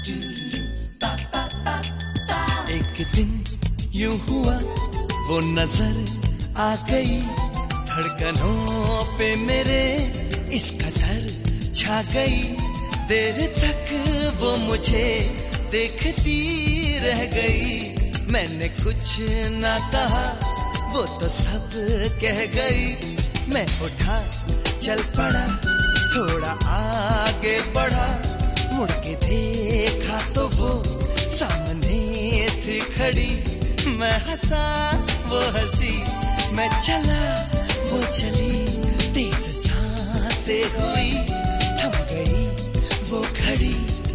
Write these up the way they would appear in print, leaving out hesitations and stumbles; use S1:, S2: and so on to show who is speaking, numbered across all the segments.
S1: एक दिन यूं हुआ वो नजर आ गई धड़कनों पे मेरे इस कदर छा गई देर तक वो मुझे देखती रह गई मैंने कुछ ना कहा वो तो सब कह गई मैं उठा चल पड़ा थोड़ा आगे बढ़ा मुड़ के देखा तो वो सामने थी खड़ी मैं हंसा वो हंसी मैं चला वो चली तेज सांसें हुई थम गई वो घड़ी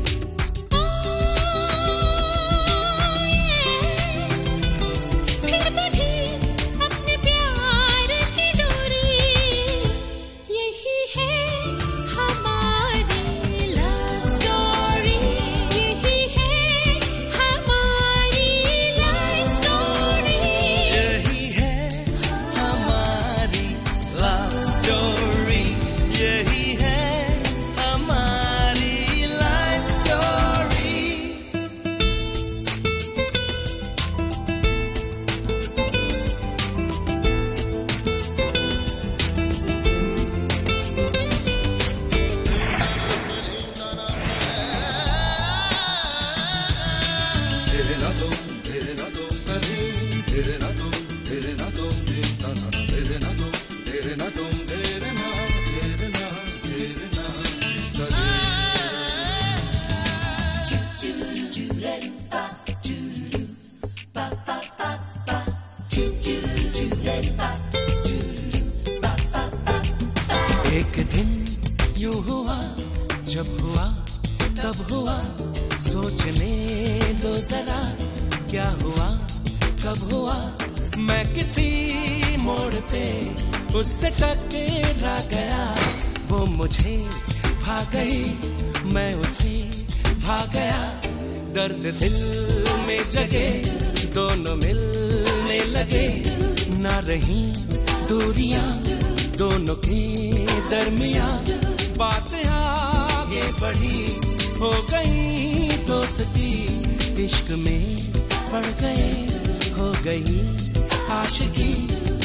S1: एक दिन यूं हुआ जब हुआ तब हुआ सोचने दो जरा क्या हुआ कब हुआ मैं किसी मोड़ पे उससे टकरा गया वो मुझे भा गई मैं उसे भा गया दर्द दिल में जगे दोनों मिलने लगे ना रही दूरियां दोनों के दरमियां बातें आगे बढ़ी हो गई दोस्ती इश्क में पड़ गए हो गई आशिकी